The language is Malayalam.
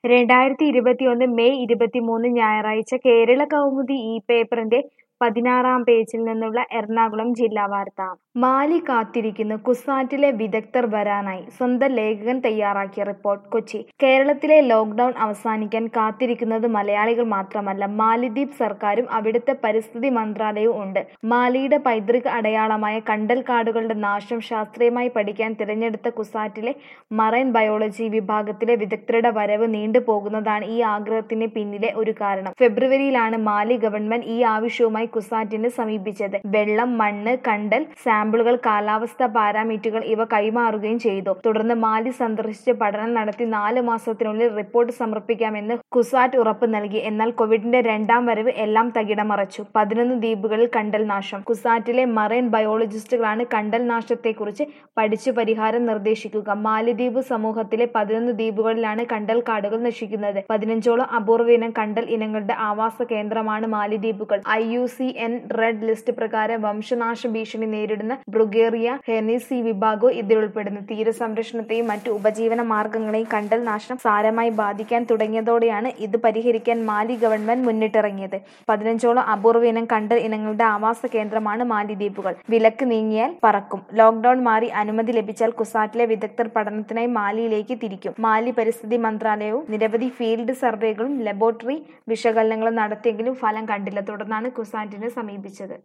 2021 മെയ് 23 ഞായറാഴ്ച കേരള കൗമുദി ഈ പേപ്പറിന്റെ 16-ാം പേജിൽ നിന്നുള്ള എറണാകുളം ജില്ലാ വാർത്ത. മാലി കാത്തിരിക്കുന്നു, കുസാറ്റിലെ വിദഗ്ധർ വരാനായി. സ്വന്തം ലേഖകൻ തയ്യാറാക്കിയ റിപ്പോർട്ട്. കൊച്ചി. കേരളത്തിലെ ലോക്ഡൌൺ അവസാനിക്കാൻ കാത്തിരിക്കുന്നത് മലയാളികൾ മാത്രമല്ല, മാലിദ്വീപ് സർക്കാരും അവിടുത്തെ പരിസ്ഥിതി മന്ത്രാലയവും ഉണ്ട്. മാലിയുടെ പൈതൃക അടയാളമായ കണ്ടൽക്കാടുകളുടെ നാശം ശാസ്ത്രീയമായി പഠിക്കാൻ തിരഞ്ഞെടുത്ത കുസാറ്റിലെ മറൈൻ ബയോളജി വിഭാഗത്തിലെ വിദഗ്ധരുടെ വരവ് നീണ്ടുപോകുന്നതാണ് ഈ ആഗ്രഹത്തിന് പിന്നിലെ ഒരു കാരണം. ഫെബ്രുവരിയിലാണ് മാലി ഗവൺമെന്റ് ഈ ആവശ്യവുമായി കുസാറ്റിനെ സമീപിച്ചത്. വെള്ളം, മണ്ണ്, കണ്ടൽ സാമ്പിളുകൾ, കാലാവസ്ഥാ പാരാമീറ്ററുകൾ ഇവ കൈമാറുകയും ചെയ്തു. തുടർന്ന് മാലി സന്ദർശിച്ച് പഠനം നടത്തി 4 മാസത്തിനുള്ളിൽ റിപ്പോർട്ട് സമർപ്പിക്കാമെന്ന് കുസാറ്റ് ഉറപ്പ് നൽകി. എന്നാൽ കോവിഡിന്റെ രണ്ടാം വരവ് എല്ലാം തകിടമറിച്ചു. 11 ദ്വീപുകളിൽ കണ്ടൽ നാശം. കുസാറ്റിലെ മറൈൻ ബയോളജിസ്റ്റുകളാണ് കണ്ടൽ നാശത്തെക്കുറിച്ച് പഠിച്ചു പരിഹാരം നിർദ്ദേശിക്കുക. മാലിദ്വീപ് സമൂഹത്തിലെ 11 ദ്വീപുകളിലാണ് കണ്ടൽക്കാടുകൾ നശിക്കുന്നത്. 15ഓളം അപൂർവയിനം കണ്ടൽ ഇനങ്ങളുടെ ആവാസ കേന്ദ്രമാണ് മാലിദ്വീപുകൾ. IUCN റെഡ് ലിസ്റ്റ് പ്രകാരം വംശനാശ ഭീഷണി നേരിടുന്ന ബ്രൂഗേറിയ ഹെർനീസി വിഭാഗവും ഇതിലുൾപ്പെടുന്നു. തീരസംരക്ഷണത്തെയും മറ്റു ഉപജീവന മാർഗങ്ങളെയും കണ്ടൽ നാശം സാരമായി ബാധിക്കാൻ തുടങ്ങിയതോടെയാണ് ഇത് പരിഹരിക്കാൻ മാലി ഗവൺമെന്റ് മുന്നിട്ടിറങ്ങിയത്. 15ഓളം അപൂർവയിനം കണ്ടൽ ഇനങ്ങളുടെ ആവാസ കേന്ദ്രമാണ് മാലിദ്വീപുകൾ. വിലക്ക് നീങ്ങിയാൽ പറക്കും. ലോക്ഡൌൺ മാറി അനുമതി ലഭിച്ചാൽ കുസാറ്റിലെ വിദഗ്ധർ പഠനത്തിനായി മാലിയിലേക്ക് തിരിക്കും. മാലി പരിസ്ഥിതി മന്ത്രാലയവും നിരവധി ഫീൽഡ് സർവേകളും ലബോറട്ടറി വിശകലനങ്ങളും നടത്തിയെങ്കിലും ഫലം കണ്ടില്ല. തുടർന്നാണ് കുസാറ്റിനെ സമീപിച്ചത്.